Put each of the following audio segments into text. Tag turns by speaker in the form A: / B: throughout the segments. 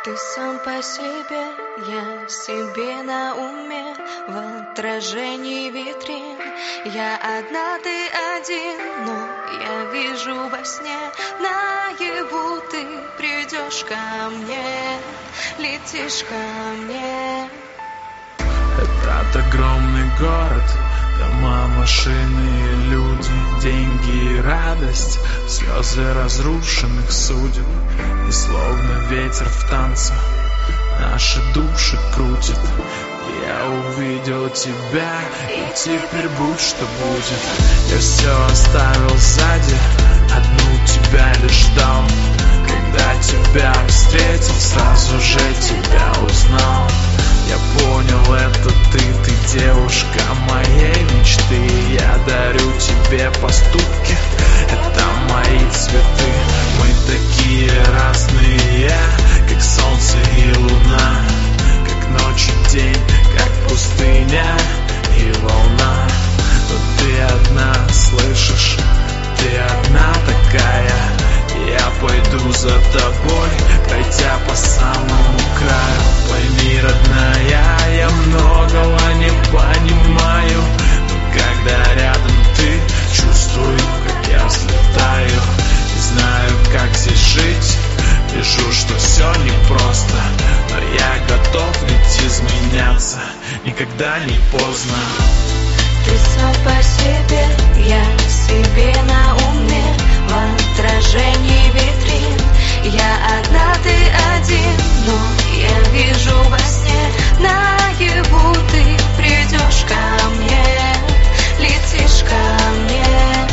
A: Ты сам по себе, я себе на уме, в отражении витрин. Я одна, ты один, но я вижу во сне, наяву ты придешь ко мне, летишь ко мне.
B: Этот огромный город, дома, машины, люди, деньги и радость, слезы разрушенных судеб. И словно ветер в танце наши души крутит. Я увидел тебя, и теперь будь что будет. Я все оставил сзади, одну тебя лишь ждал. Когда тебя встретил, сразу же тебя узнал. Я понял, это ты девушка моей мечты. Я дарю тебе поступки, это мои цветы. Мы такие разные, как солнце и луна, как ночь и день, как пустыня и волна. Но ты одна, слышишь, ты одна такая. Я пойду за тобой, пройдя по самому краю. Пойми, родная, я многого не понимаю, но когда рядом ты, чувствую, как я взлетаю. Не знаю, как здесь жить, вижу, что все непросто, но я готов ведь изменяться, никогда не поздно.
A: Ты сам по себе, я себе на уме, в отражении витрин. Я одна, ты один, но я вижу во сне, наяву ты придешь ко мне, летишь ко мне.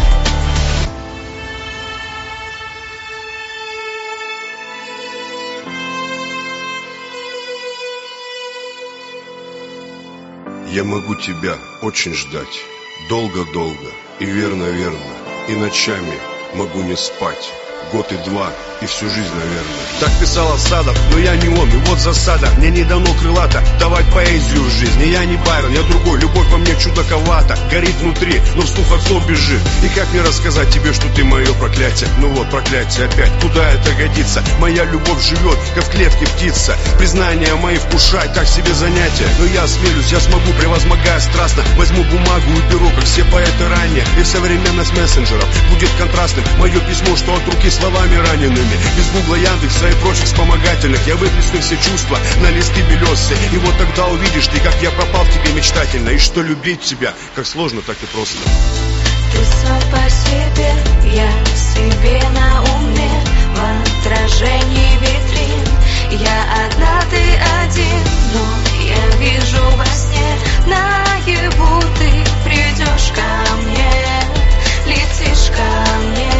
C: Я могу тебя очень ждать, долго-долго и верно-верно, и ночами могу не спать, год и два, и всю жизнь, наверное. Так писал Асадов, но я не он, и вот засада. Мне не дано крылато давать поэзию в жизни. Я не Байрон, я другой, любовь во мне чудаковата, горит внутри, но вслух от слов бежит. И как мне рассказать тебе, что ты мое проклятие? Ну вот, проклятие опять, куда это годится? Моя любовь живет, как в клетке птица. Признания мои вкушать, так себе занятие. Но я осмелюсь, я смогу, превозмогая страстно. Возьму бумагу и перо, как все поэты ранее. И современность мессенджеров будет контрастным. Мое письмо, что от руки словами ранеными. Без гугла, Яндекса и прочих вспомогательных я выплесну все чувства на листы белесые. И вот тогда увидишь ты, как я пропал в тебе мечтательно. И что любить тебя, как сложно, так и просто.
A: Ты сам по себе, я себе на уме, в отражении витрин. Я одна, ты один, но я вижу во сне, наяву ты придешь ко мне, летишь ко мне.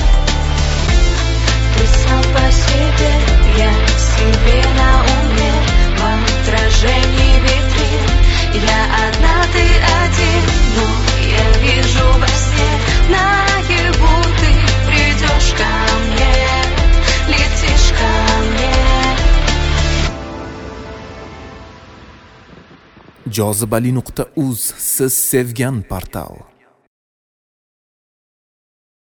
A: Ты сам по себе, я себе на уме, в отражении витрин. Я одна, ты один, но я вижу во сне, наяву ты придешь ко мне, летишь ко мне.
D: jozibali.uz siz sevgan portal.